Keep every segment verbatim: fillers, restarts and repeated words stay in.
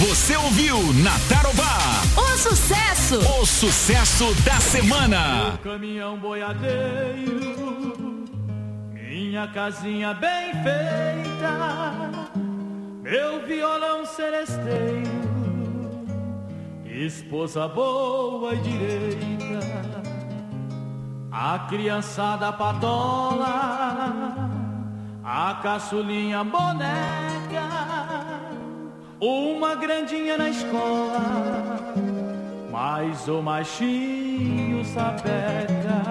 Você ouviu na Tarobá o sucesso, o sucesso da semana. Meu caminhão boiadeiro, minha casinha bem feita, meu violão seresteiro, esposa boa e direita, a criançada patola, a caçulinha boneca, uma grandinha na escola, mas o machinho sapeca.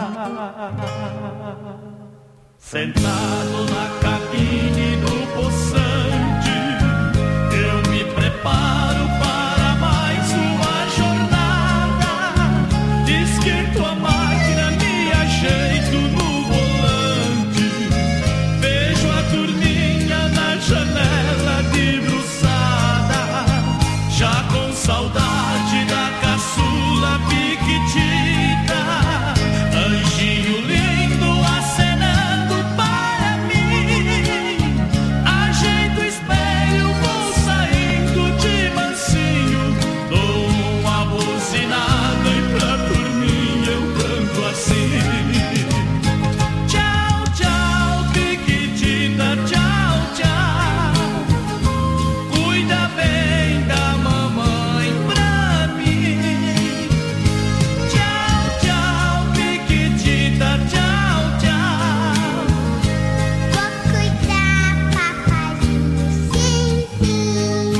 Sentado na cabine do poçante, eu me preparo para mais uma jornada. Esquento a máquina, me ajeito no volante, vejo a turminha na janela debruçada, já com saudade da caçula piquitita, anjinho lindo acenando para mim. Ajeito o espelho, vou saindo de mansinho, dou uma buzinada e pra turminha eu canto assim: tchau, tchau, piquitita, tchau, tchau, cuida bem da mamãe pra mim. Tchau, tchau, piquitita, tchau, tchau, Vou cuidar, papazinho, sim, sim.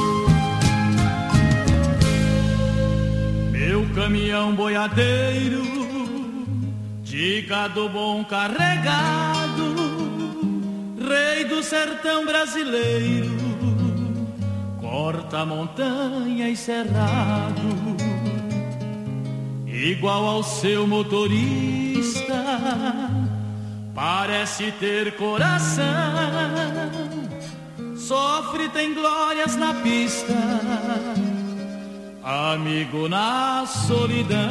meu caminhão boiadeiro, de gado bom carregado, rei do sertão brasileiro, corta montanha e cerrado, igual ao seu motorista, parece ter coração, sofre, tem glórias na pista, amigo na solidão.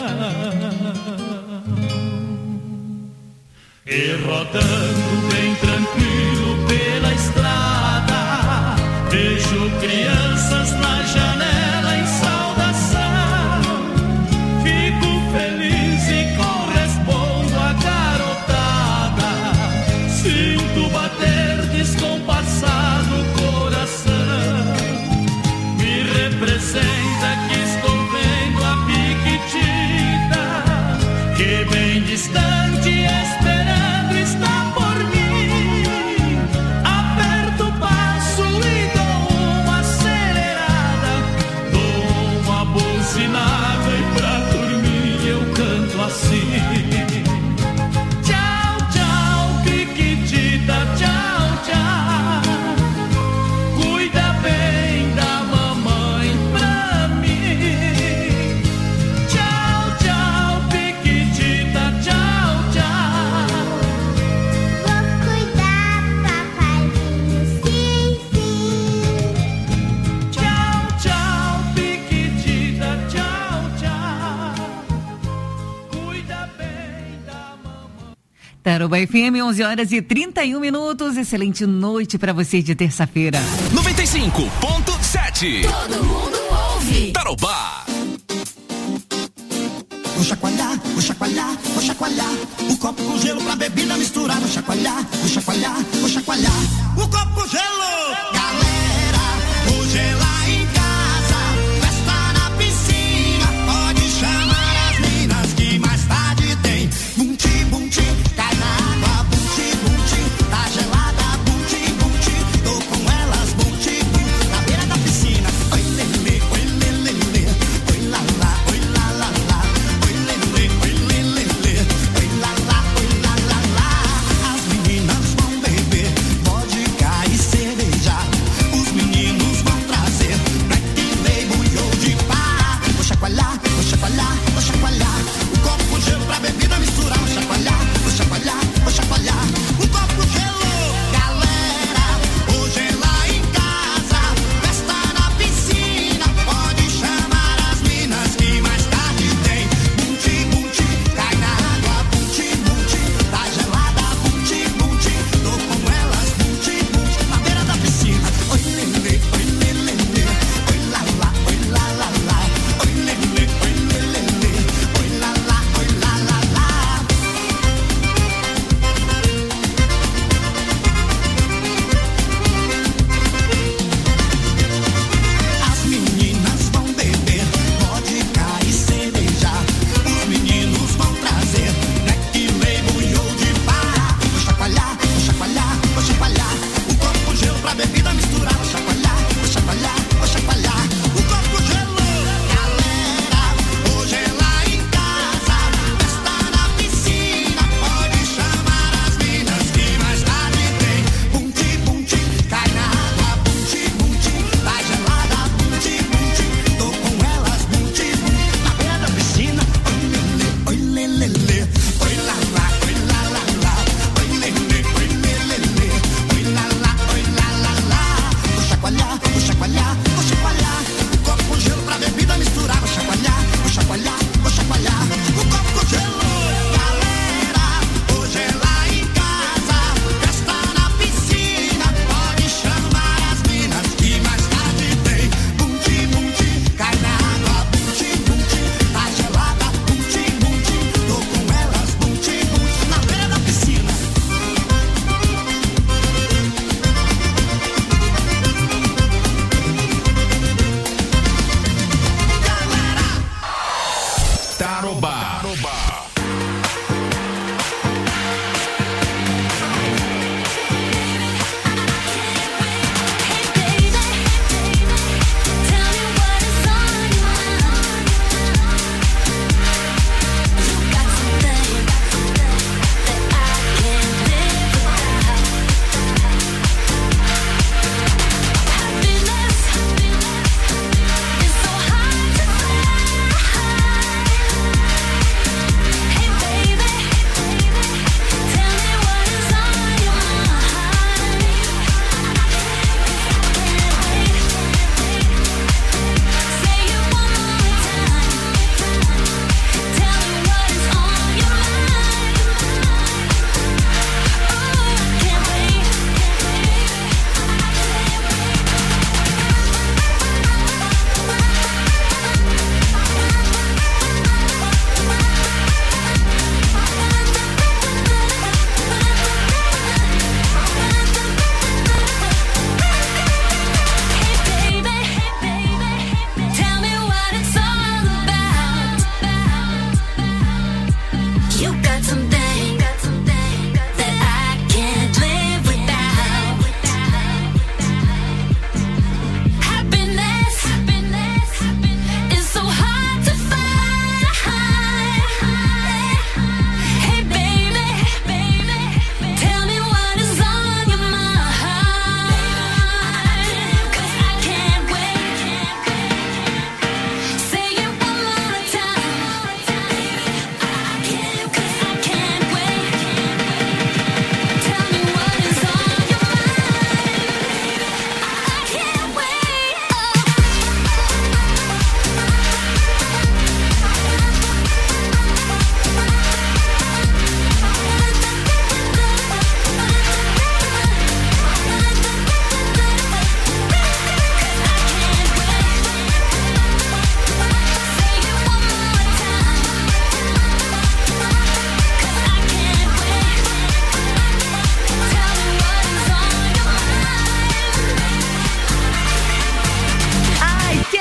E rodando bem tranquilo pela estrada, vejo crianças na janela em saudação, fico feliz e correspondo à garotada, sinto bater descompassado o coração, me representa que estou vendo a piquitita, que bem distante esperando está por mim. Aperto o passo e dou uma acelerada, dou uma buzinada e pra dormir eu canto assim: tchau, tchau, piquitita, tchau, tchau, cuida bem da mamãe pra mim. Tchau, tchau, piquitita, tchau, tchau, Vou cuidar, papazinho, sim, sim. tchau, tchau, piquitita, tchau, tchau, cuida bem da mamãe. Tarobá F M, onze horas e trinta e um minutos. Excelente noite pra você de terça-feira. noventa e cinco ponto sete. Todo mundo ouve. Tarobá. Vou chacoalhar, vou chacoalhar, vou chacoalhar o copo com gelo pra bebida misturar. Vou chacoalhar, vou chacoalhar, vou chacoalhar o copo com gelo. Galera, hoje é lá em casa, festa na piscina, pode chamar as minas que mais tarde tem. Bum-ti, bum-ti, cai na água, bum-ti, bum-ti, tá gelada, bum-ti, bum-ti, tô com elas, bum-ti, bum, na beira da piscina. Oi, lelê, oi, lelê, oi, lá, lá, oi, lá, lá, lá. Oi, lelê, oi, lelê, oi, lá, lá, oi, lá, lá, lá. As meninas vão beber vodka e cerveja, os meninos vão trazer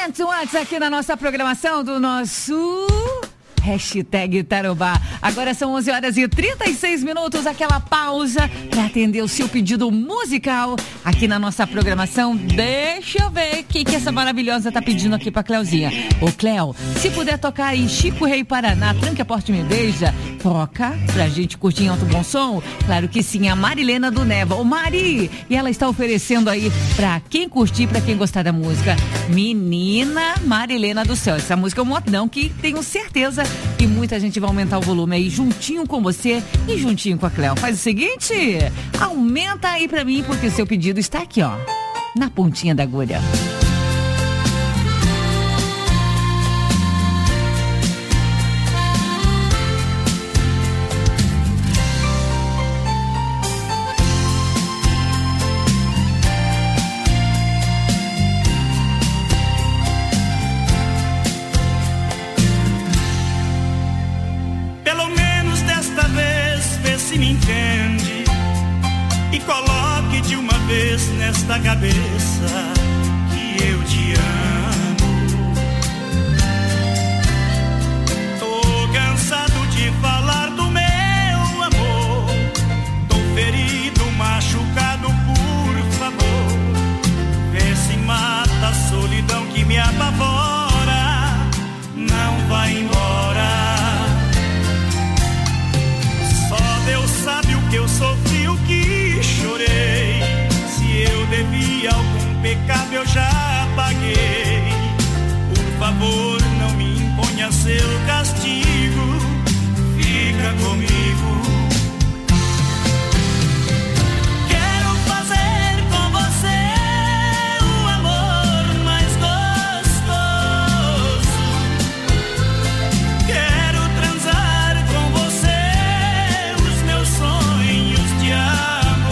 Antes, antes aqui na nossa programação do nosso hashtag Tarobá. Agora são onze horas e trinta e seis minutos, aquela pausa para atender o seu pedido musical aqui na nossa programação. Deixa eu ver o que, que essa maravilhosa tá pedindo aqui pra Cleuzinha. Ô Cleo, se puder tocar aí Chico Rei Paraná, Tranque a Porta e Me Beija, toca pra gente curtir em alto bom som. Claro que sim, a Marilena do Neva. Ô Mari, e ela está oferecendo aí pra quem curtir, pra quem gostar da música, Menina Marilena do Céu. Essa música é um modão que tenho certeza que muita gente vai aumentar o volume aí juntinho com você e juntinho com a Cleo. Faz o seguinte, aumenta aí pra mim porque o seu pedido está aqui, ó, na pontinha da agulha. Nesta cabeça que eu te amo. Tô cansado de falar do meu amor. Tô ferido, machucado, por favor. Vê se mata a solidão que me apavora. Não vai embora. Só Deus sabe o que eu sofri, o que chorei. Eu devia algum pecado, eu já paguei. Por favor, não me imponha seu castigo. Fica comigo. Quero fazer com você o amor mais gostoso. Quero transar com você os meus sonhos de amor.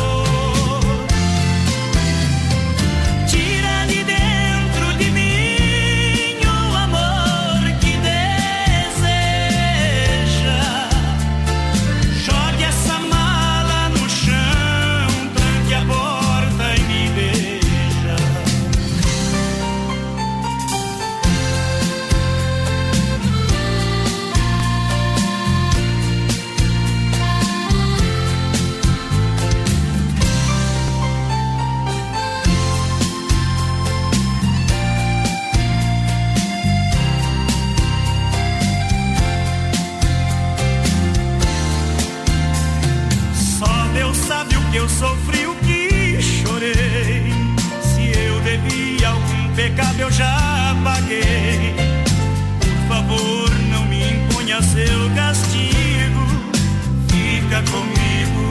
Eu sofri, o que chorei. Se eu devia algum pecado, eu já paguei. Por favor, não me imponha seu castigo. Fica comigo.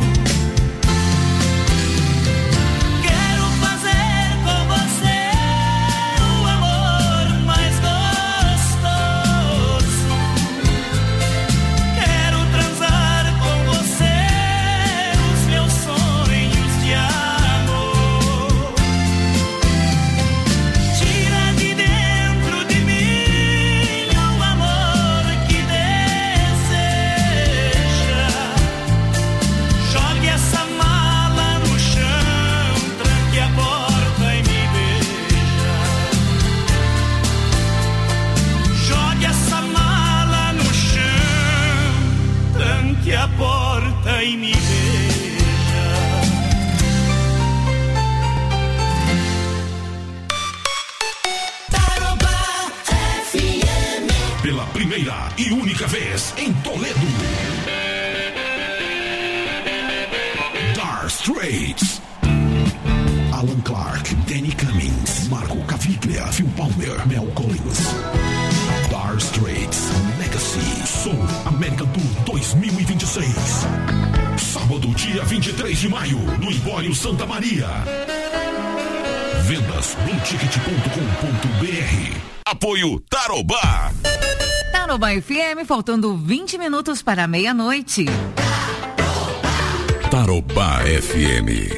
Quero fazer com você o amor mais gostoso. Quero transar com você os meus sonhos de amor. Tira de dentro de mim o amor que deseja. Jogue essa mala no chão, tranque a porta e me beija. Jogue essa mala no chão, tranque a porta e me beija. Pela primeira e única vez em Toledo, Dire Straits, Alan Clark, Danny Cummings, Marco Caviglia, Phil Palmer, Mel Collins. Dire Straits Legacy Soul American Tour dois mil e vinte e seis. Sábado, dia vinte e três de maio, no Empório Santa Maria. Vendas blu ticket ponto com ponto b r. Apoio Tarobá. Tarobá F M, faltando vinte minutos para meia-noite. Tarobá F M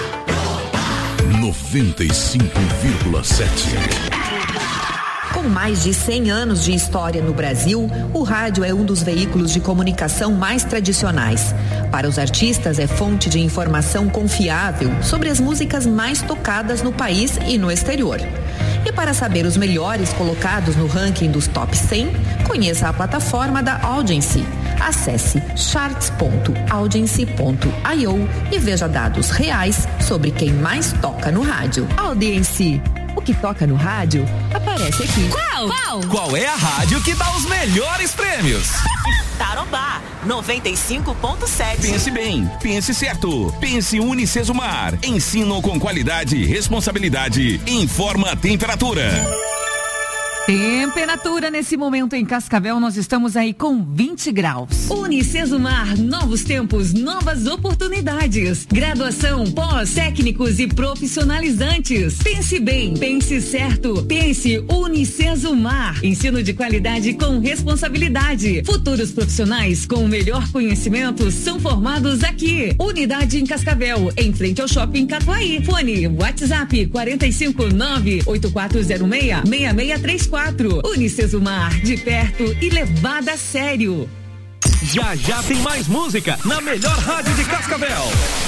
noventa e cinco vírgula sete. Com mais de cem anos de história no Brasil, o rádio é um dos veículos de comunicação mais tradicionais. Para os artistas, é fonte de informação confiável sobre as músicas mais tocadas no país e no exterior. E Para saber os melhores colocados no ranking dos top cem, conheça a plataforma da Audience. Acesse charts ponto audience ponto i o e veja dados reais sobre quem mais toca no rádio. Audience. O que toca no rádio aparece aqui. Qual? Qual? Qual é a rádio que dá os melhores prêmios? Tarobá, noventa e cinco ponto sete. Pense bem, pense certo. Pense Unicesumar. Ensino com qualidade, responsabilidade. Informa a temperatura. Temperatura nesse momento em Cascavel, nós estamos aí com vinte graus. Unicesumar, novos tempos, novas oportunidades. Graduação, pós, técnicos e profissionalizantes. Pense bem, pense certo, pense Unicesumar. Ensino de qualidade com responsabilidade. Futuros profissionais com o melhor conhecimento são formados aqui. Unidade em Cascavel, em frente ao Shopping Catuaí. Fone, WhatsApp quarenta e cinco nove oito quatro zero seis seis seis três quatro. Unicesumar, de perto e levada a sério. Já já tem mais música na melhor rádio de Cascavel.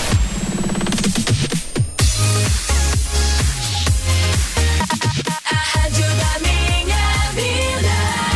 A rádio da minha vida.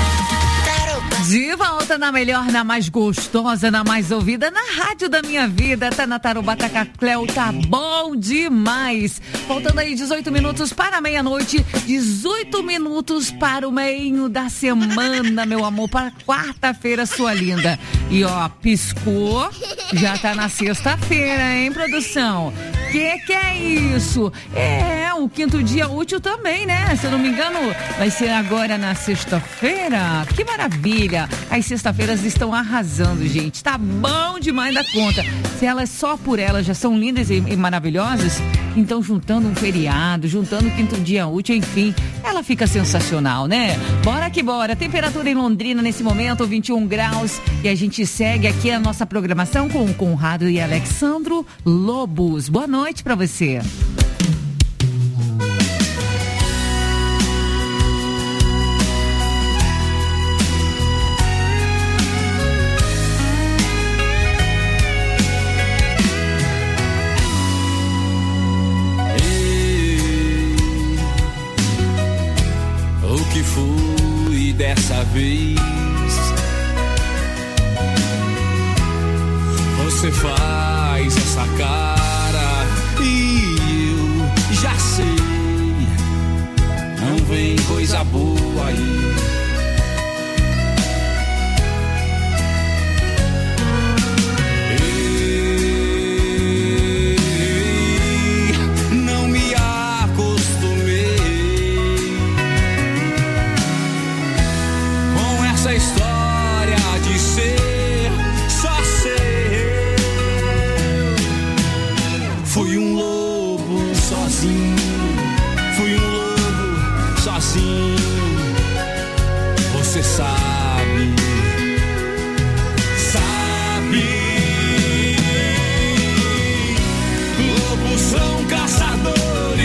De volta na melhor, na mais gostosa, na mais ouvida, na rádio da minha vida. Tá na Tarobá, tá Cacléu, tá bom demais. Faltando aí dezoito minutos para meia-noite, dezoito minutos para o meio da semana, meu amor, para quarta-feira, sua linda. E ó, piscou, já tá na sexta-feira, hein, produção? Que que é isso? É, o quinto dia útil também, né? Se eu não me engano, vai ser agora na sexta-feira. Que maravilha! As sexta-feiras estão arrasando, gente. Tá bom demais da conta. Se elas só por elas já são lindas e, e maravilhosas, então juntando um feriado, juntando o quinto dia útil, enfim, ela fica sensacional, né? Bora que bora. Temperatura em Londrina nesse momento, vinte e um graus. E a gente segue aqui a nossa programação com o Conrado e Alexandro Lobos. Boa noite pra você. Dessa vez você faz essa cara e eu já sei, não vem coisa boa aí. Você sabe, sabe, lobos são caçadores,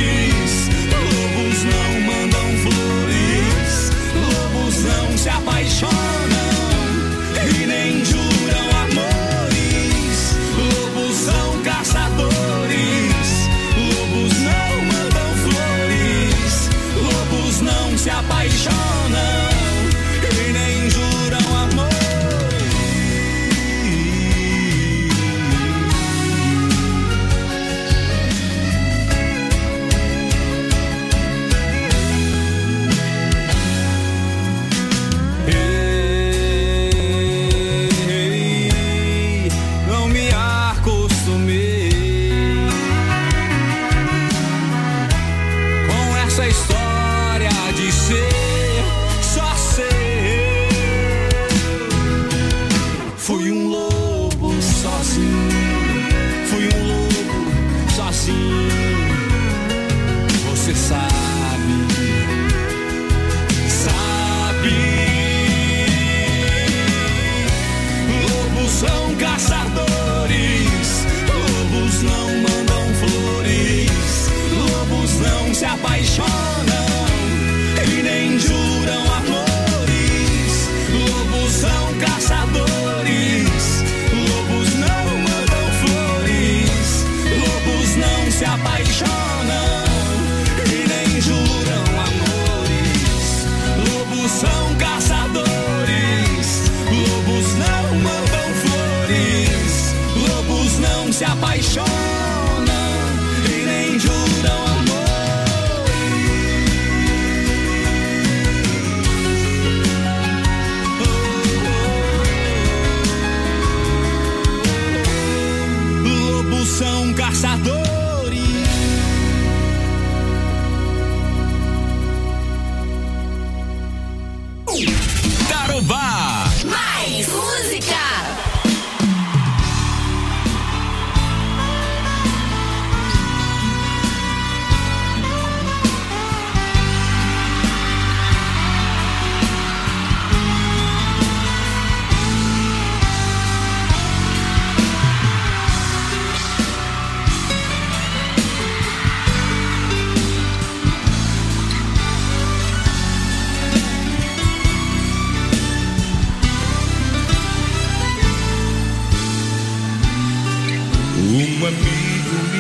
lobos não mandam flores, lobos não se apaixonam e nem juram amores, lobos são caçadores, lobos não mandam flores, lobos não se apaixonam. Se apaixonam e nem juram amores, lobos são caçadores, lobos não mandam flores, lobos não se apaixonam e nem juram amores.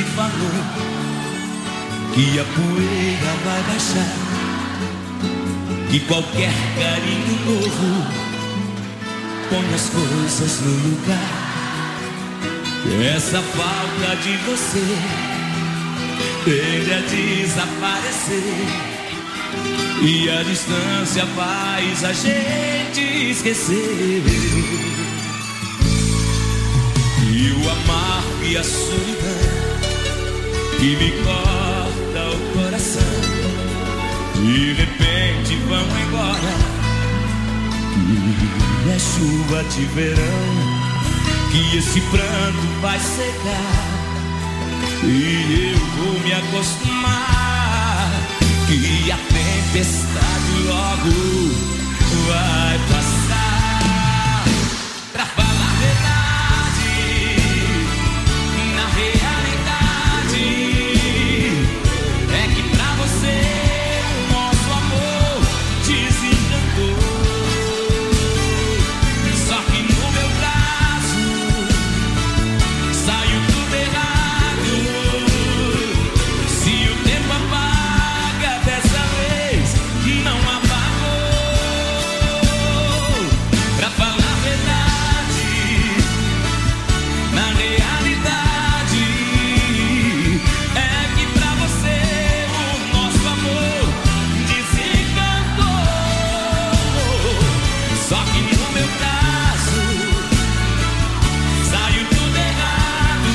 falou que a poeira vai baixar, que qualquer carinho novo põe as coisas no lugar. Essa falta de você tende a desaparecer, e a distância faz a gente esquecer. E o amargo e a solidão que me corta o coração, de repente vão embora. E é chuva de verão, que esse pranto vai secar, e eu vou me acostumar, que a tempestade logo vai passar. Pra falar a verdade, na realidade, é que pra você o nosso amor desencantou. Só que no meu caso saiu tudo errado. Se o tempo apaga dessa vez, não apagou. Pra falar a verdade, na realidade, é que pra você o nosso amor desencantou. Só que no meu caso saiu tudo errado.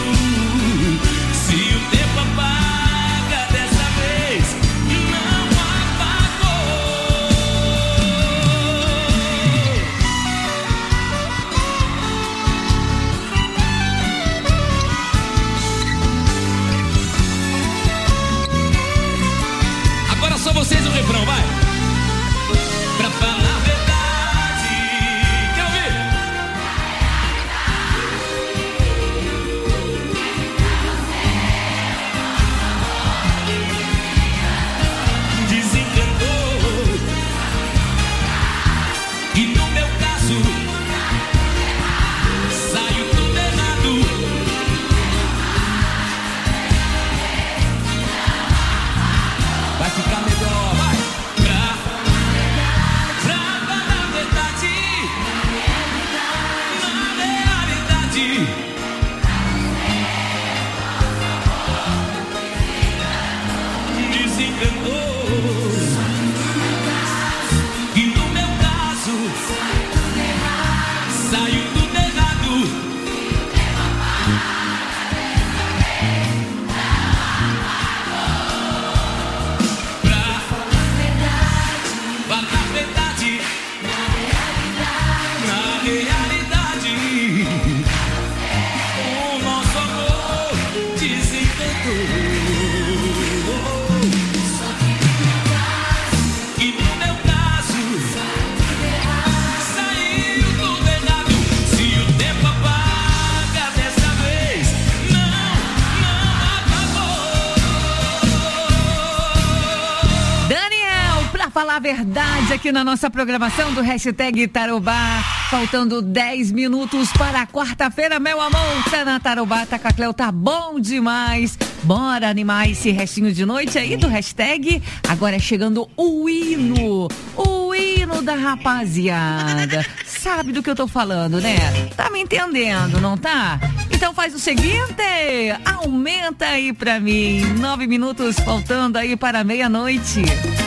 Se o tempo apaga dessa vez, não apagou. Agora só vocês no refrão, vai. Pra falar a verdade, quer ouvir? Desencantou. E no meu caso saiu tudo errado. Vai ficar melhor, vai. Pra, pra falar a verdade, na realidade, desencantou. E no meu caso saiu tudo errado. Pra falar a verdade, na realidade, o nosso amor desencantou. E no meu caso saiu tudo errado. Se o tempo apaga dessa vez, não, não apagou. Daniel, pra falar a verdade aqui na nossa programação do hashtag Tarobá, faltando dez minutos para a quarta-feira, meu amor, tá na Tarobá, tá com a Cleo, tá bom demais. Bora animar esse restinho de noite aí do hashtag. Agora é chegando o hino, o hino da rapaziada. Sabe do que eu tô falando, né? Tá me entendendo, não tá? Então faz o seguinte, aumenta aí pra mim, nove minutos faltando aí para meia-noite.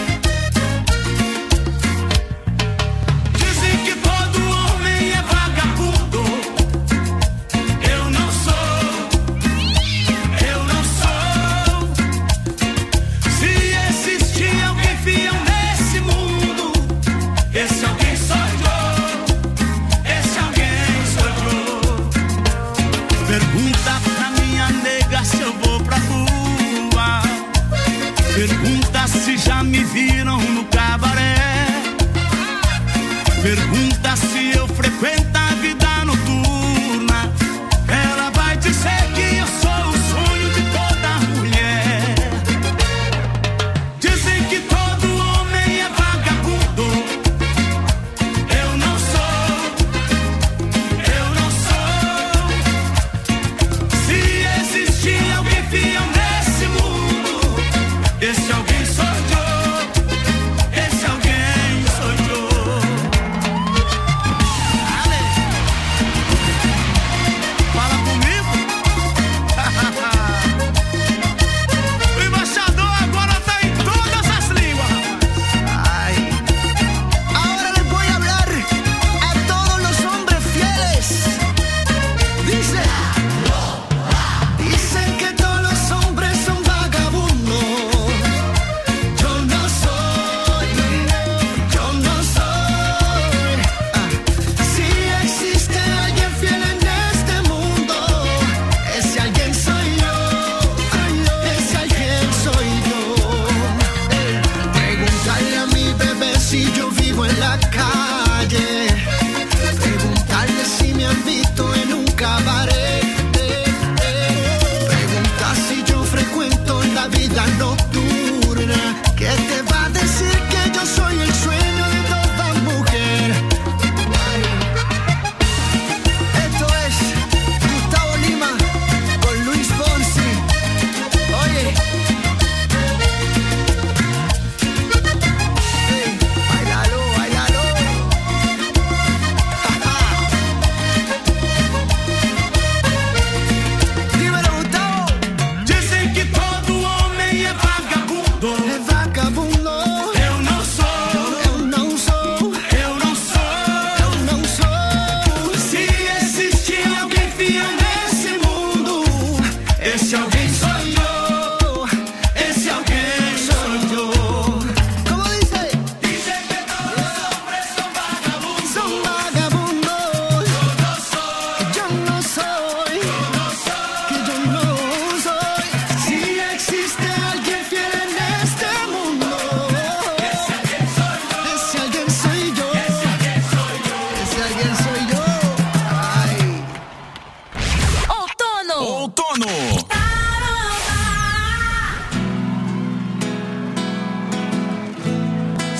Dizem que todo homem é vagabundo. Eu não sou, eu não sou. Se existir alguém fiel nesse mundo, esse alguém sou eu. Esse alguém sou eu. Pergunta pra minha nega se eu vou pra rua. Pergunta se já me viram no cabaré. Pergunta se eu frequento a vida noturna. Ela vai dizer que eu sou o sonho de toda mulher. Dizem que todo homem é vagabundo. Eu não sou, eu não sou. Se existir alguém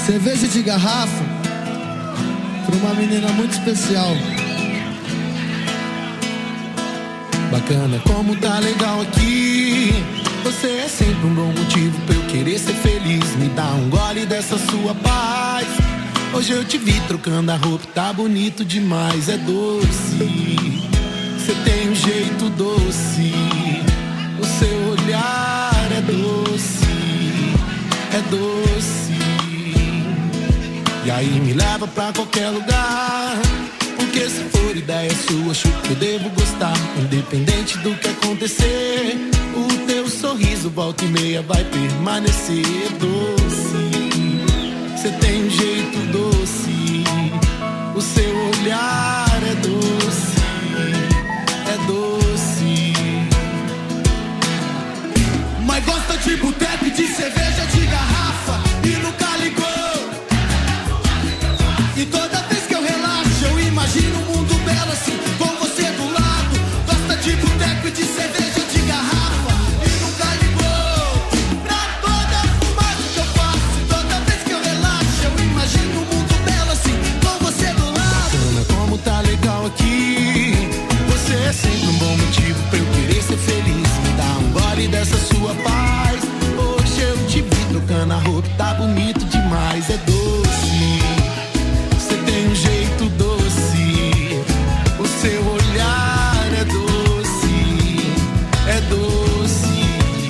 Cerveja de garrafa pra uma menina muito especial. Bacana, como tá legal aqui. Você é sempre um bom motivo pra eu querer ser feliz. Me dá um gole dessa sua paz. Hoje eu te vi trocando a roupa, tá bonito demais. É doce, você tem um jeito doce. O seu olhar é doce, é doce. E aí me leva pra qualquer lugar. Porque se for ideia sua, acho que eu devo gostar. Independente do que acontecer, o teu sorriso volta e meia vai permanecer doce. Você tem um jeito doce, o seu olhar é doce, é doce. Mas gosta de boteco e de cerveja de garrafa e nunca ligou. E toda vez que eu relaxo, eu imagino um mundo belo assim, com você do lado. Gosta de boteco e de cerveja de garrafa e nunca ligou pra toda a fumaça que eu faço. Toda vez que eu relaxo, eu imagino um mundo belo assim, com você do lado. Bacana, como tá legal aqui. Você é sempre um bom motivo pra eu querer ser feliz. Me dá um gole dessa sua paz. Hoje eu te vi trocando a roupa, tá bonito demais. É doce, tem um jeito doce, o seu olhar é doce, é doce.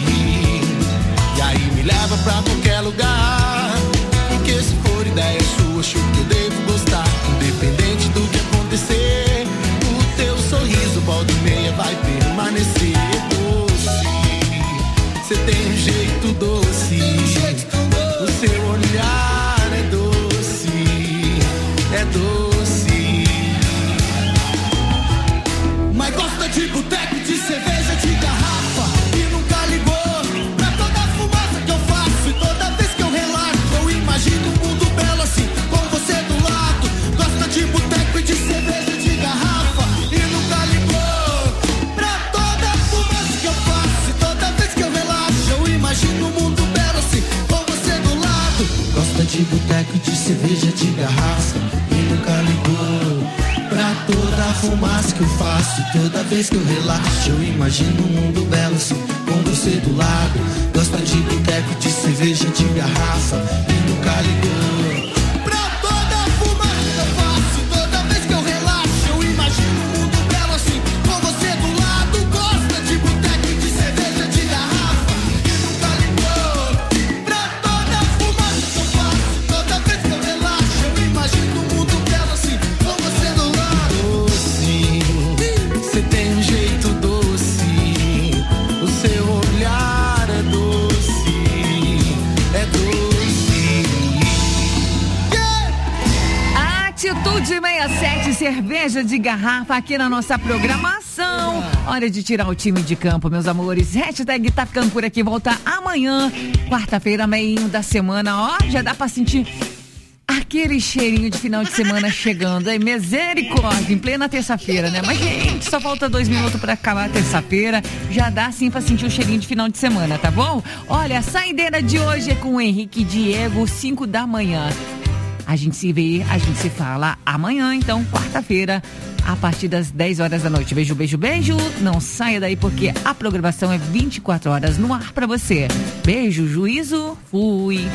E aí me leva pra qualquer lugar. Porque se for ideia sua, acho que eu devo gostar. Independente do que acontecer, o teu sorriso volta e meia vai permanecer doce. Você tem um jeito doce, o seu olhar é doce, é doce. Mas gosta de boteco, de cerveja, de garrafa e nunca ligou pra toda a fumaça que eu faço. E toda vez que eu relaxo, eu imagino um mundo belo assim, com você do lado. Gosta de boteco e de cerveja, de garrafa e nunca ligou pra toda a fumaça que eu faço. E toda vez que eu relaxo, eu imagino um mundo belo assim, com você do lado. Gosta de boteco, de cerveja, de garrafa e nunca ligou pra toda a fumaça que eu faço. Toda vez que eu relaxo, eu imagino um mundo belo assim, com você do lado. Gosta de boteco, de cerveja, de garrafa e nunca ligou pra toda a fumaça que eu faço. Toda vez que eu relaxo, eu imagino um mundo belo assim, com você do lado. Gosta de boteco, de cerveja, de garrafa e nunca ligou pra toda a fumaça que eu faço. Toda vez que eu relaxo, eu imagino um mundo belo assim, com você do lado. Doce, você tem um jeito doce, o seu olhar é doce, é doce. Yeah! Atitude sessenta e sete, cerveja de garrafa aqui na nossa programação. Hora de tirar o time de campo, meus amores. Hashtag tá ficando por aqui, volta amanhã, quarta-feira, meio da semana. Ó, já dá pra sentir aquele cheirinho de final de semana chegando, aí, misericórdia, em plena terça-feira, né? Mas, gente, só falta dois minutos pra acabar a terça-feira, já dá sim pra sentir o cheirinho de final de semana, tá bom? Olha, a saideira de hoje é com o Henrique e Diego, cinco da manhã. A gente se vê, a gente se fala amanhã, então, quarta-feira, a partir das dez horas da noite. Beijo, beijo, beijo. Não saia daí porque a programação é vinte e quatro horas no ar pra você. Beijo, juízo, fui.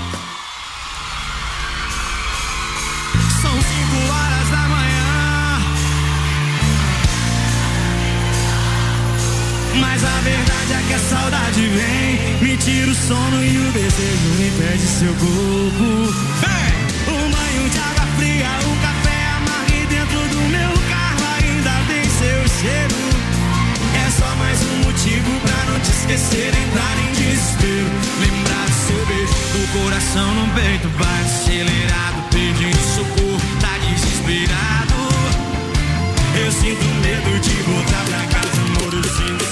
Mas a verdade é que a saudade vem, me tira o sono e o desejo me pede seu corpo. Vem! Um banho de água fria, um café amargo e dentro do meu carro ainda tem seu cheiro. É só mais um motivo pra não te esquecer, entrar em desespero, lembrar do seu beijo, o coração no peito bate acelerado, pedindo socorro, tá desesperado. Eu sinto medo de voltar pra casa, amor, eu sinto.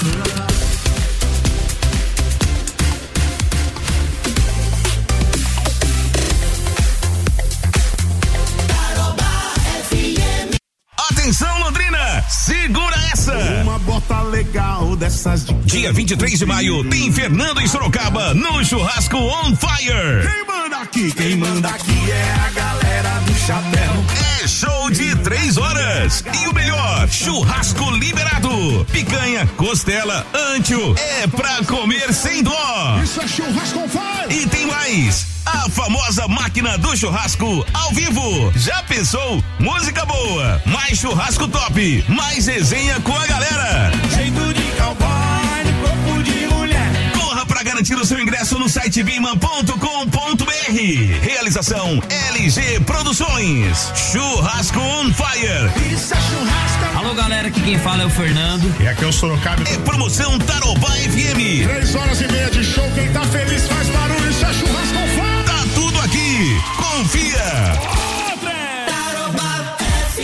Atenção, Londrina, segura essa! Uma bota legal dessas de... Dia vinte e três de maio tem Fernando em Sorocaba no Churrasco On Fire. Quem manda aqui? que quem manda aqui é a galera do chapéu. É show de três horas. E o melhor, churrasco liberado. Picanha, costela, ancho. É pra comer sem dó. Isso é churrasco on fire. E tem mais. A famosa máquina do churrasco ao vivo. Já pensou? Música boa, mais churrasco top, mais resenha com a galera. Jeito de cowboy, corpo de mulher. Corra pra garantir o seu ingresso no site biman ponto com ponto br. Realização L G Produções. Churrasco on fire. Isso é churrasco. Alô galera, aqui quem fala é o Fernando. E aqui é o Sorocaba. É promoção Tarobá F M. Três horas e meia de show, quem tá feliz faz barulho, isso é churrasco on fire. Tá tudo aqui, confia. Tarobá F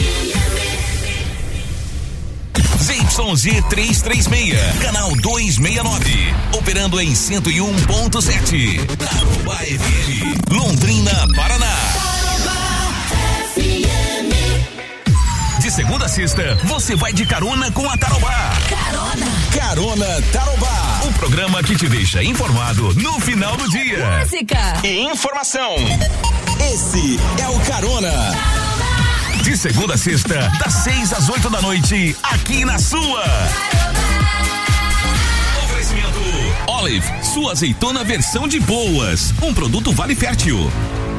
M. Z Y Z trezentos e trinta e seis, canal duzentos e sessenta e nove, operando em cento e um ponto sete. Tarobá F M, Londrina, Paraná. F M. De segunda a sexta, você vai de carona com a Tarobá. Carona. Carona Tarobá, o programa que te deixa informado no final do dia. Música e informação. Esse é o Carona. De segunda a sexta, das seis às oito da noite, aqui na sua. Oferecimento Olive, sua azeitona versão de boas. Um produto Vale Fértil.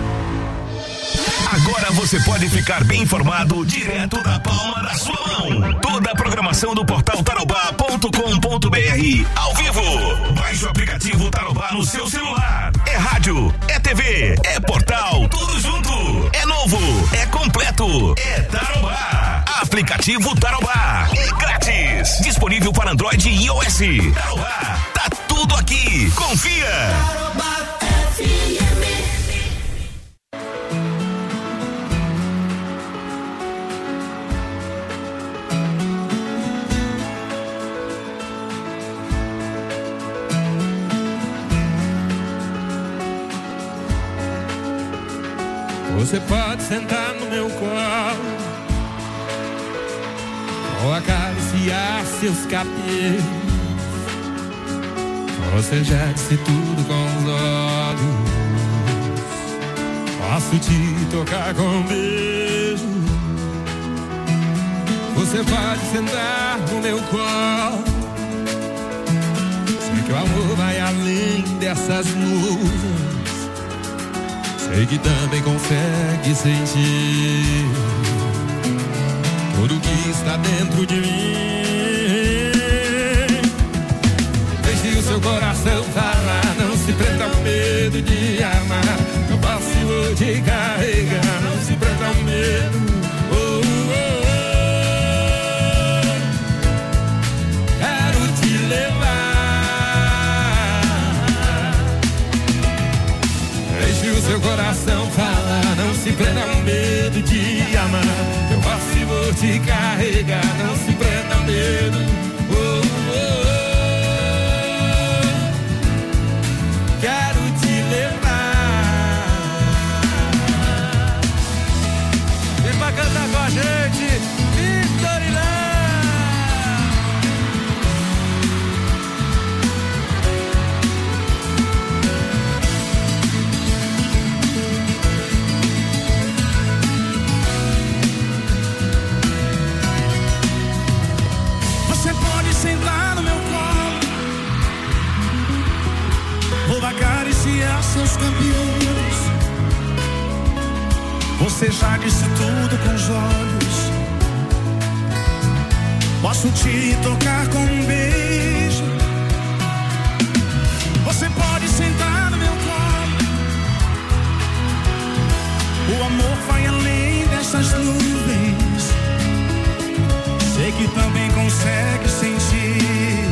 Agora você pode ficar bem informado direto da palma da sua mão. Toda a programação do portal tarobá ponto com ponto br ao vivo. Baixe o aplicativo Tarobá no seu celular. É rádio, é T V, é portal, tudo junto. É novo, é completo, é Tarobá. Aplicativo Tarobá, é grátis. Disponível para Android e iOS. Tarobá, tá tudo aqui. Confia. Tarobá F M. Você pode sentar no meu colo ou acariciar seus cabelos. Você já disse tudo com os olhos. Posso te tocar com um beijo. Você pode sentar no meu colo. Sei que o amor vai além dessas nuvens. Sei que também consegue sentir tudo que está dentro de mim. Deixe o seu coração falar, não se prenda ao medo de amar. Eu posso vou te carregar, não se prenda ao medo. Oh, oh, oh. Quero te levar. Deixe o seu coração falar, não se prenda ao medo de amar. Eu posso e vou te carregar, não se prenda ao medo. Oh, oh, oh. Quero te levar. Vem pra cantar com a gente, Vitorina. Sentar no meu colo, vou acariciar seus cabelos. Você já disse tudo com os olhos. Posso te tocar com um beijo. Você pode sentar no meu colo. O amor vai além dessas nuvens. Sei que também consegue sentir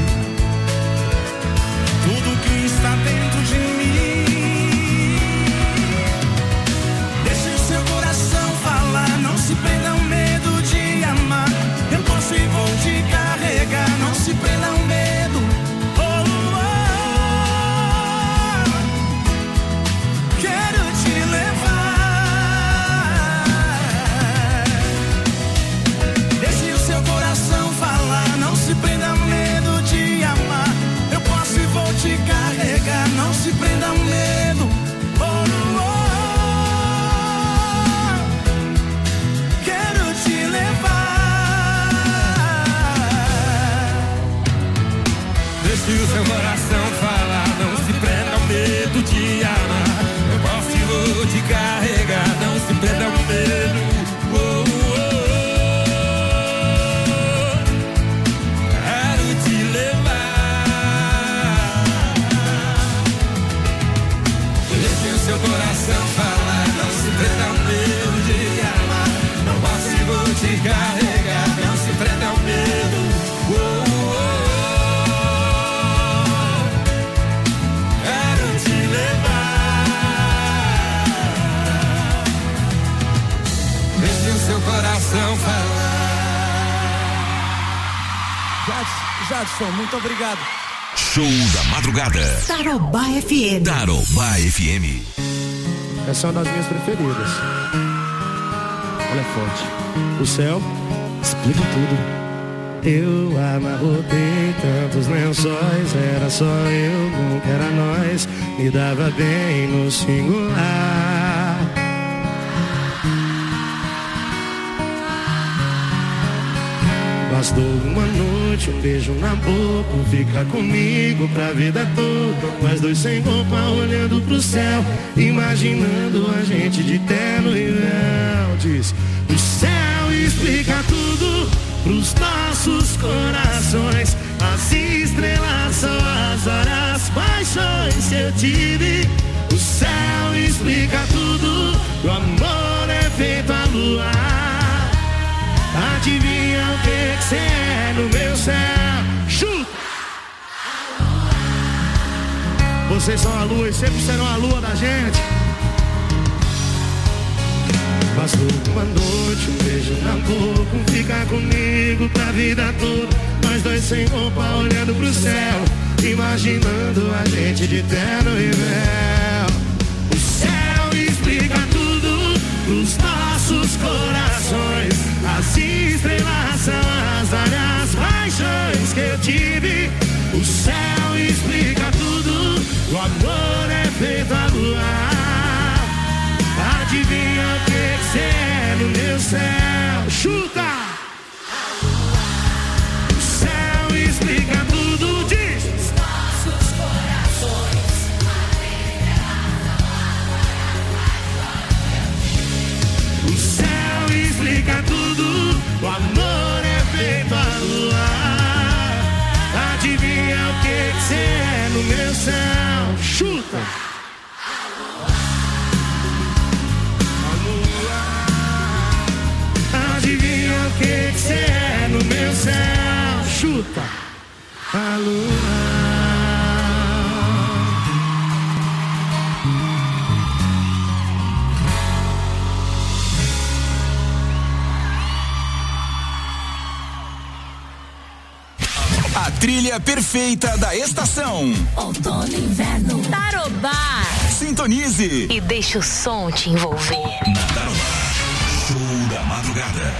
tudo que está dentro de mim. Deixe o seu coração falar, não se prenda ao medo de amar. Eu posso e vou te carregar, não se prenda ao medo. Oh, oh, oh. Quero te levar. Deixe o seu coração falar, não se prenda. seu coração falar. Jadson, muito obrigado. Show da madrugada. Tarobá F M. Tarobá F M. Essa é uma das minhas preferidas. Olha forte. O céu explica tudo. Eu amarrotei tantos lençóis, era só eu, nunca era nós, me dava bem no singular. Bastou uma noite, um beijo na boca, fica comigo pra vida toda. Nós dois sem roupa, olhando pro céu, imaginando a gente de terno e véu. Diz, o céu explica tudo pros nossos corações. As estrelas são as horas, paixões que eu tive. O céu explica tudo, o amor é feito a lua. Adivinha o que que cê é no meu céu? Chuta! Vocês são a lua e sempre serão a lua da gente. Bastou uma noite, um beijo na boca, um ficar comigo pra vida toda. Nós dois sem roupa, olhando pro céu, imaginando a gente de terno e véu. O céu explica tudo pros nossos corações. As estrelas são as várias paixões que eu tive. O céu explica tudo, o amor é feito a luar. Adivinha o que que cê é no meu céu? Chuta! O céu explica tudo, diz! Os nossos corações. O céu explica tudo, o amor é feito a luar. Adivinha o que que cê é no meu céu? Chuta! Adivinha o que que cê é no meu céu? Chuta a lua. A trilha perfeita da estação. Outono e inverno. Tarobá. Sintonize. E deixa o som te envolver. Tarobá. Show da madrugada.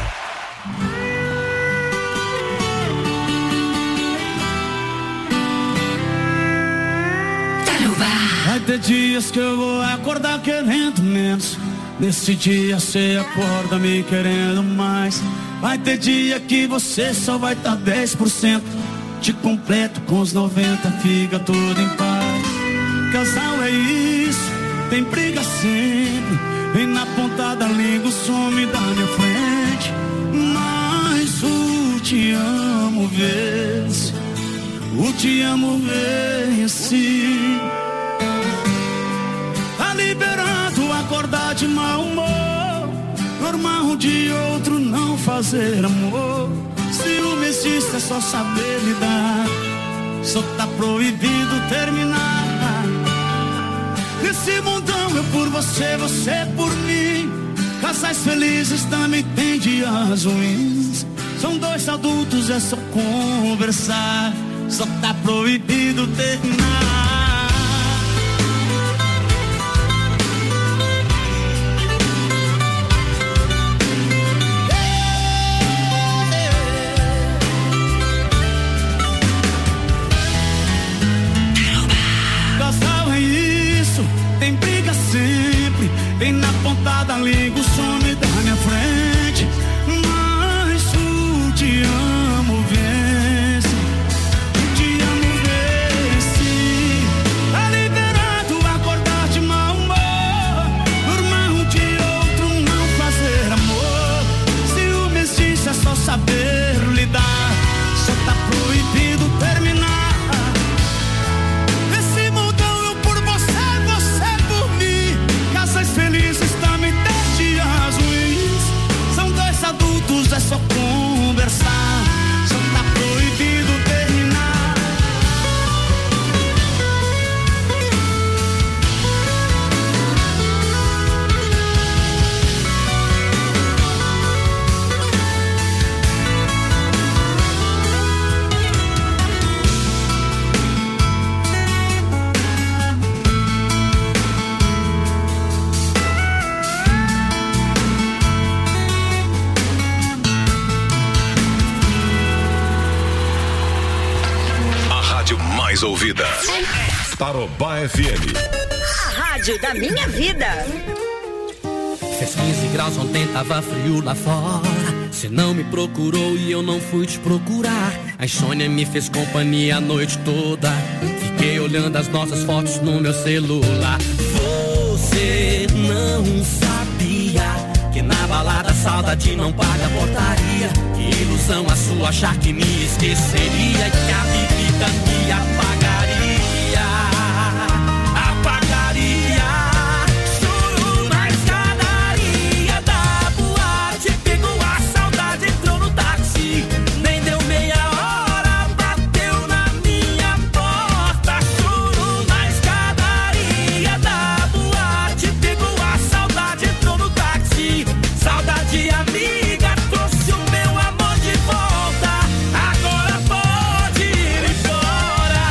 Tarobá. Vai ter dias que eu vou acordar querendo menos. Nesse dia cê acorda me querendo mais. Vai ter dia que você só vai tá dez por cento. Te completo com os noventa, fica tudo em paz. Casal é isso, tem briga sempre. Vem na ponta da língua, some da minha frente. Mas o te amo vence, o te amo vence. Tá liberado acordar de mau humor, normal um de outro não fazer amor. Ciúme existe, é só saber lidar, só tá proibido terminar. Nesse mundão eu por você, você por mim. Casais felizes também tem dias ruins. São dois adultos, é só conversar, só tá proibido terminar. Tem briga sempre, vem na ponta da língua, some da minha frente. Mas o te amo vence, o te amo vence. Tá liberado acordar de mau humor, normal um de outro não fazer amor. Ciúme existe, é só saber lidar, só tá proibido terminar. Felizes também tem mais ouvida. Tarobá F M. A rádio da minha vida. Fez quinze graus ontem, tava frio lá fora. Você não me procurou e eu não fui te procurar. A insônia me fez companhia a noite toda. Fiquei olhando as nossas fotos no meu celular. Você não sabia que na balada a saudade não paga portaria. Que ilusão a sua achar que me esqueceria e que a bebida me apagaria. Apagaria. Choro na escadaria da boate. Pegou a saudade, entrou no táxi. Nem deu meia hora, bateu na minha porta. Choro na escadaria da boate. Pegou a saudade, entrou no táxi. Saudade amiga, trouxe o meu amor de volta. Agora pode ir embora.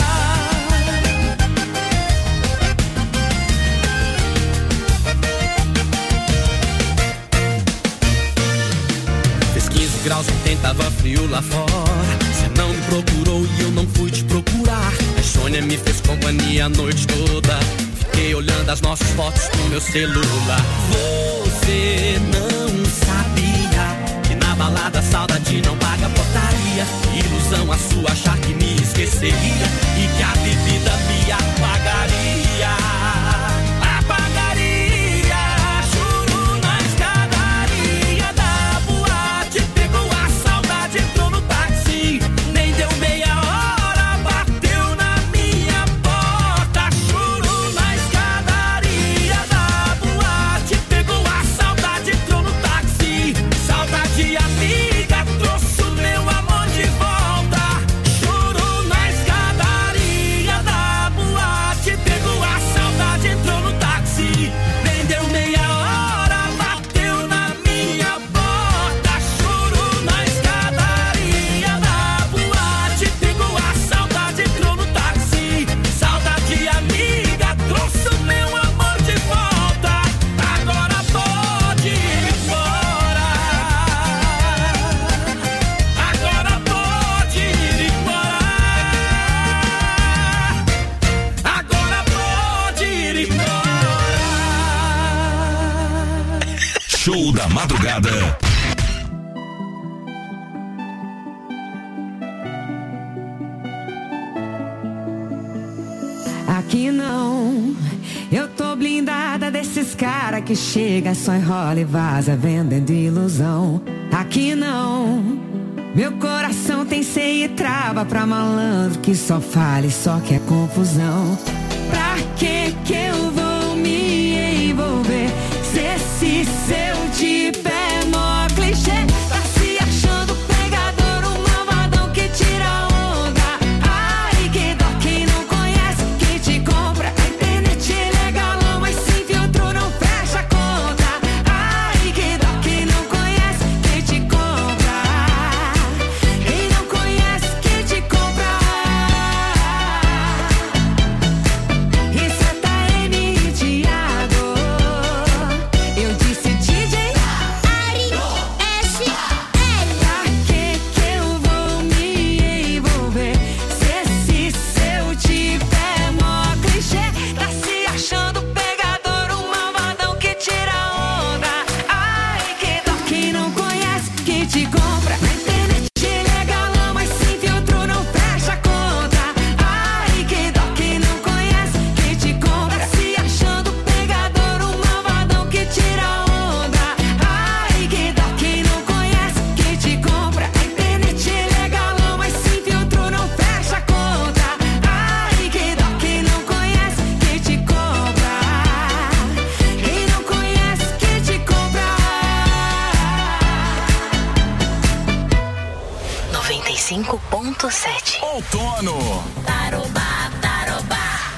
Fez quinze graus ontem, tava frio lá fora. Você não me procurou e eu não fui te procurar. A insônia me fez companhia a noite toda. Fiquei olhando as nossas fotos no meu celular. Você não sabia que na balada a saudade não paga portaria. Ilusão a sua achar que me esqueceria e que a bebida me apagaria. Apagaria. Choro na escadaria da boate. Pegou a saudade, entrou no táxi. Nem deu meia hora, bateu na minha porta. Choro na escadaria da boate. Pegou a saudade, entrou no táxi. Saudade amiga, trouxe o meu amor de volta. Choro na escadaria da boate. Pegou a saudade, entrou no táxi. Nem deu meia hora, bateu na minha porta. Choro na escadaria da boate. Pegou a saudade, entrou no táxi. Saudade amiga, trouxe o meu amor de volta. Agora pode ir embora. Agora pode ir embora. Agora pode ir embora. Show da madrugada. Aqui não, eu tô blindada desses cara que chega, só enrola e vaza vendendo ilusão. Aqui não, meu coração tem ceia e trava pra malandro que só fala e só quer confusão. Pra que que eu vou me envolver se esse seu tipo é mó clichê? Tá se achando pegador, um malvadão que tira onda. Ai, que dó quem não conhece, que te compra. A internet é legalão, mas sem filtro não fecha a conta. Ai, que dó quem não conhece, que te compra. Quem não conhece, que te compra. Isso é tá M Thiago. Eu disse D J Ari S L. Pra que que eu vou me envolver se esse seu tipo é mó clichê? Tá se achando pegador, um malvadão que tira onda. Ai, que dó quem não conhece, que te compra. Na internet é legalão, mas sem filtro não fecha a conta. Ai, que dó quem não conhece, que te compra. Tá se achando pegador, um malvadão que tira onda. Ai, que dó quem não conhece, que te compra. Na internet é legalão, mas sem filtro não fecha a conta. Ai, que dó quem não conhece, que te compra. Quem não conhece, que te compra. noventa e cinco ponto sete. Outono. Tarobá, tarobá.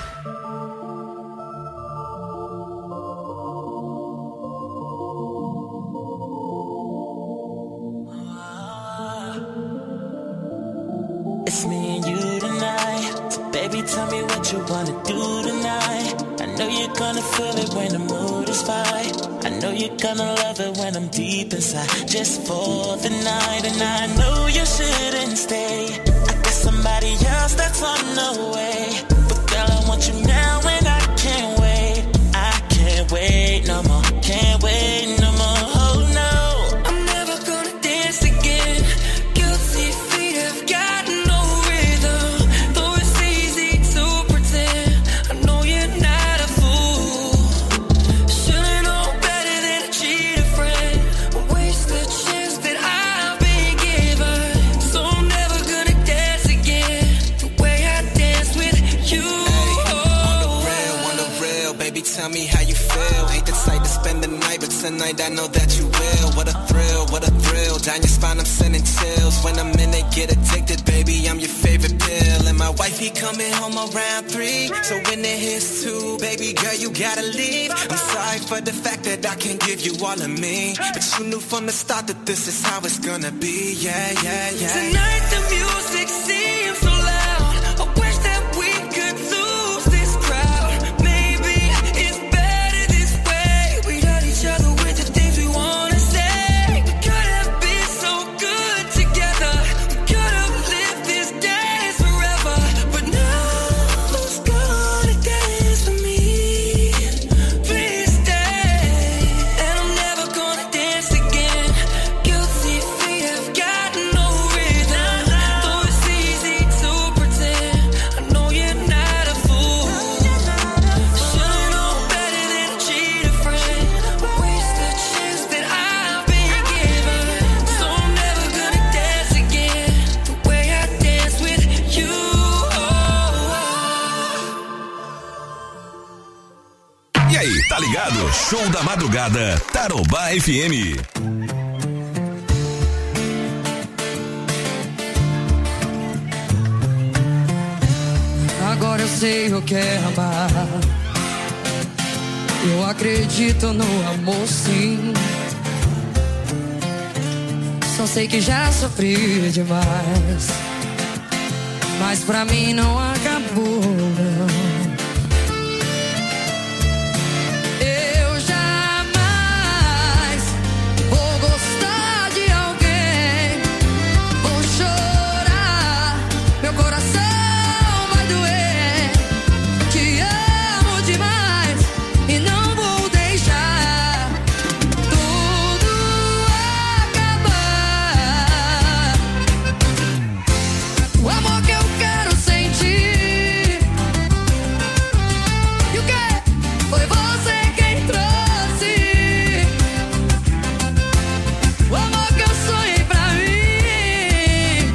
It's me and you tonight. So baby, tell me what you wanna do tonight. I know you're gonna feel it when the mood is right. I know you're gonna love it when I'm deep inside. Just for the night, and I know you shouldn't stay. I guess somebody else that's on the way. But girl, I want you now and I can't wait. I can't wait no more, can't wait no more. Oh no, I'm never gonna dance again. Guilty feet have got no rhythm. Though it's easy to pretend, I know you're not a fool. Should've known better than to cheat a friend, waste the chance that I've been given. So I'm never gonna dance again the way I dance with you. On the real, on the real, baby, tell me how you feel. Ain't the type to spend the night, but tonight I know that you will. What a thrill, what a thrill. Down your spine, I'm sending chills. When I'm in it, get addicted, baby, I'm your favorite pill. And my wife, he coming home around three. So when it hits two, baby girl, you gotta leave. I'm sorry for the fact that I can't give you all of me, but you knew from the start that this is how it's gonna be. Yeah, yeah, yeah. Tonight the music seems so loud. I wish that we could lose this crowd. Maybe it's better this way. We got each other with the things we wanna say. We could have been so good together. We could have lived this dance forever. But now who's gonna dance for me? Please stay. And I'm never gonna dance again. Guilty feet have got no rhythm. Though it's easy to pretend, I know you're not a fool. Should've known better than to cheat a friend, waste the chance that I've been given. So I'm never gonna dance again the way I dance with you. E aí, tá ligado? Show da madrugada, Tarobá F M. Agora eu sei o que é amar. Eu acredito no amor, sim. Só sei que já sofri demais, mas pra mim não acabou, não. Eu jamais vou gostar de alguém. Vou chorar, meu coração vai doer. Te amo demais e não vou deixar tudo acabar. O amor que eu quero sentir. E o que? Foi você quem trouxe. O amor que eu sonhei pra mim.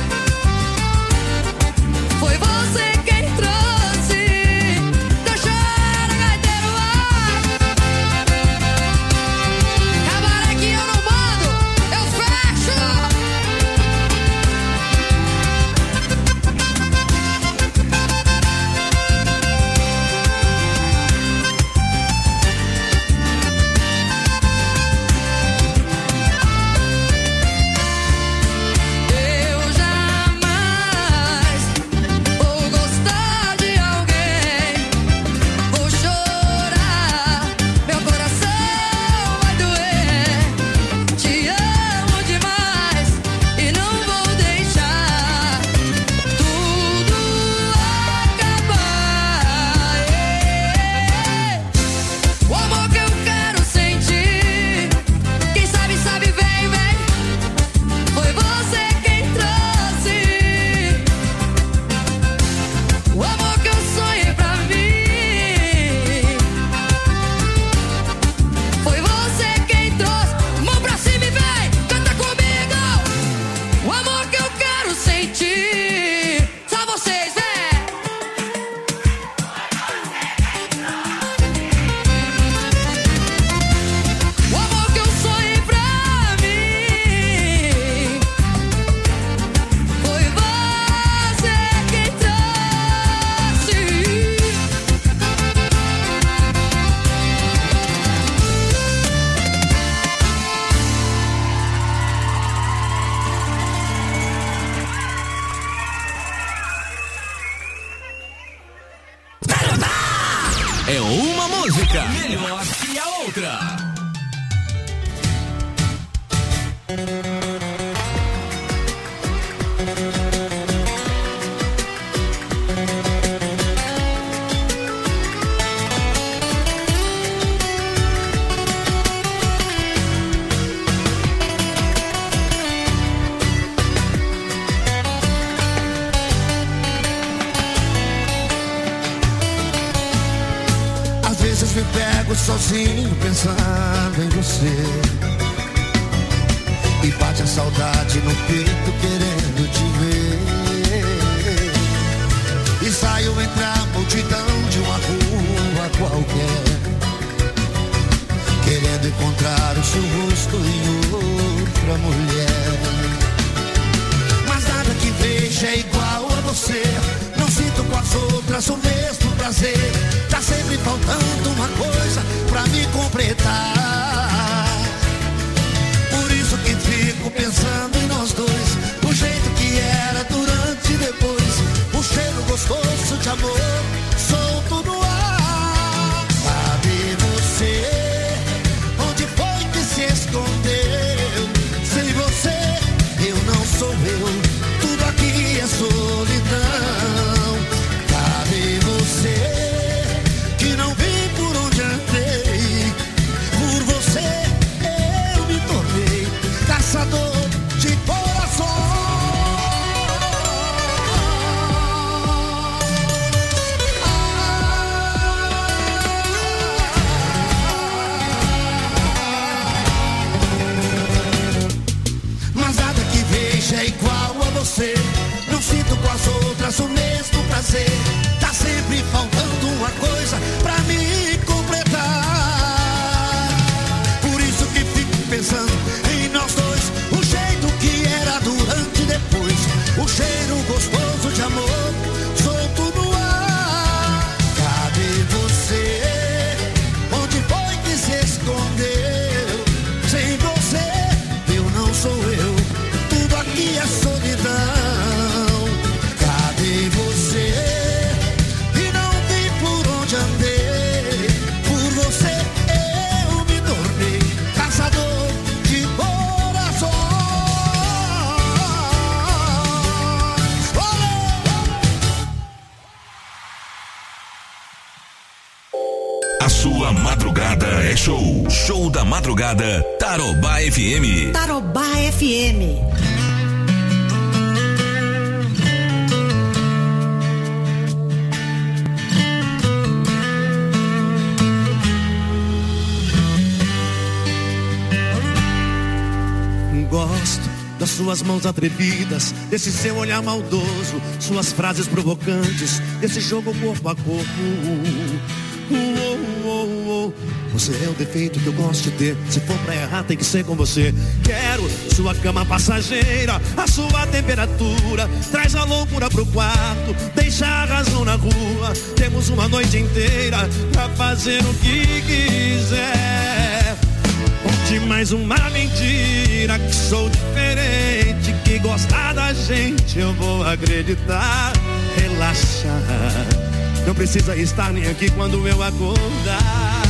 Foi você quem trouxe. Deixar a gaiteira no ar. Cabaré que eu não mando, eu fecho. Eu jamais vou gostar de alguém. Vou chorar, meu coração vai doer. Te amo demais e não vou deixar tudo acabar. O amor que eu quero sentir. Quem sabe, sabe, vem, vem. Foi você quem trouxe. O amor que eu sonhei pra mim. Foi você quem trouxe. Mão pra cima e vem, canta comigo. O amor que eu quero sentir. Só vocês, vem. O amor que eu sonhei pra mim. Foi você quem trouxe. É uma música melhor que a outra. sozinho pensando em você. E bate a saudade no peito querendo te ver. E saio entre a multidão de uma rua qualquer, querendo encontrar o seu rosto em outra mulher. Mas nada que veja é igual a você. Não sinto com as outras o mesmo prazer. Tá sempre faltando uma coisa pra me completar. Por isso que fico pensando em nós dois, o jeito que era durante e depois. O cheiro gostoso de amor solto no ar. Sabe você onde foi que se escondeu? Sem você eu não sou eu, tudo aqui é solidão. Sabe você que não vi por onde andei. Por você eu me tornei caçador de corações. É igual a você, não sinto com as outras o mesmo prazer. Tá sempre faltando uma coisa pra me completar. Por isso que fico pensando em nós dois, o jeito que era durante e depois. O cheiro gostoso de amor solto no ar. Cadê você? Onde foi que se escondeu? Sem você eu não sou eu, aqui é solidão. Cadê você? E não vi por onde andei. Por você eu me tornei caçador de corações. A sua madrugada é show. Show da madrugada Tarobá F M. Tarobá F M. Gosto das suas mãos atrevidas, desse seu olhar maldoso, suas frases provocantes, desse jogo corpo a corpo. Uh, uh, uh, uh. Você é o defeito que eu gosto de ter. Se for pra errar tem que ser com você. Quero sua cama passageira, a sua temperatura. Traz a loucura pro quarto, deixa a razão na rua. Temos uma noite inteira pra fazer o que quiser. Conte mais uma mentira, que sou diferente, que gostar da gente eu vou acreditar. Relaxa, não precisa estar nem aqui quando eu acordar.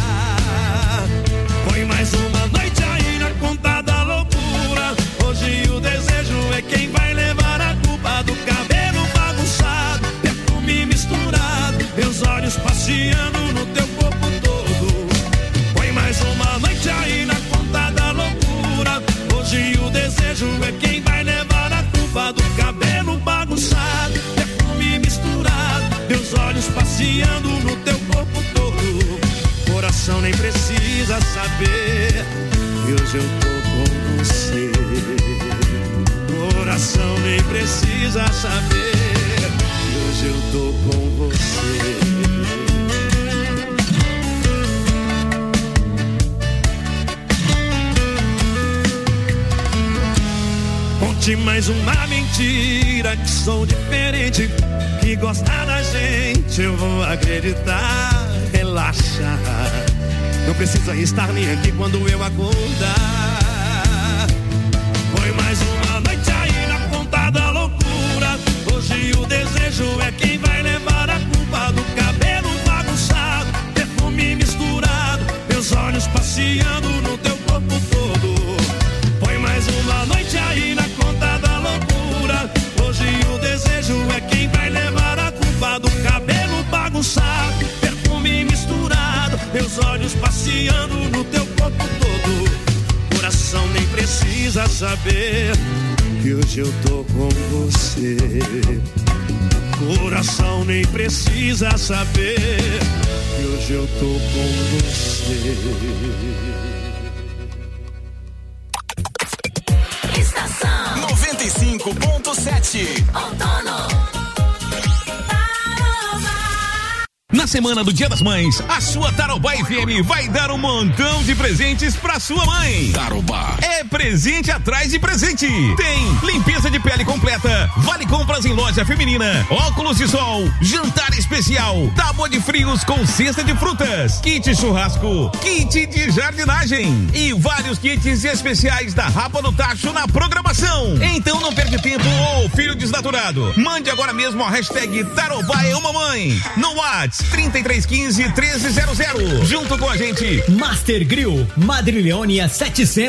Põe mais uma noite aí na conta da loucura. Hoje o desejo é quem vai levar a culpa do cabelo bagunçado, perfume misturado, meus olhos passeando no teu corpo todo. Põe mais uma noite aí na conta da loucura. Hoje o desejo é quem vai levar a culpa do cabelo bagunçado, perfume misturado, meus olhos passeando no teu corpo todo. Coração nem precisa saber que hoje eu tô com você. Coração nem precisa saber que hoje eu tô com você. Conte mais uma mentira, que sou diferente, que gostar da gente eu vou acreditar. Relaxa, não precisa estar nem aqui quando eu acordar. Põe mais uma noite aí na conta da loucura. Hoje o desejo é quem vai levar a culpa do cabelo bagunçado, perfume misturado, meus olhos passeando no teu corpo todo. Põe mais uma noite aí na conta da loucura. Hoje o desejo é quem vai levar a culpa do cabelo bagunçado, perfume misturado, meus olhos passeando no teu corpo todo. Coração nem precisa saber que hoje eu tô com você. Coração nem precisa saber que hoje eu tô com você. Estação noventa e cinco ponto sete. Outono. Na semana do Dia das Mães, a sua Tarobá F M vai dar um montão de presentes pra sua mãe. Tarobá. É presente atrás de presente. Tem limpeza de pele completa, vale compras em loja feminina, óculos de sol, jantar especial, tábua de frios com cesta de frutas, kit churrasco, kit de jardinagem e vários kits especiais da Rapa do Tacho na programação. Então não perde tempo, ô filho desnaturado. Mande agora mesmo a hashtag Tarobá é uma mãe no WhatsApp trinta e três quinze, treze zero zero. Junto com a gente, Master Grill, Madrilhônia setecentos.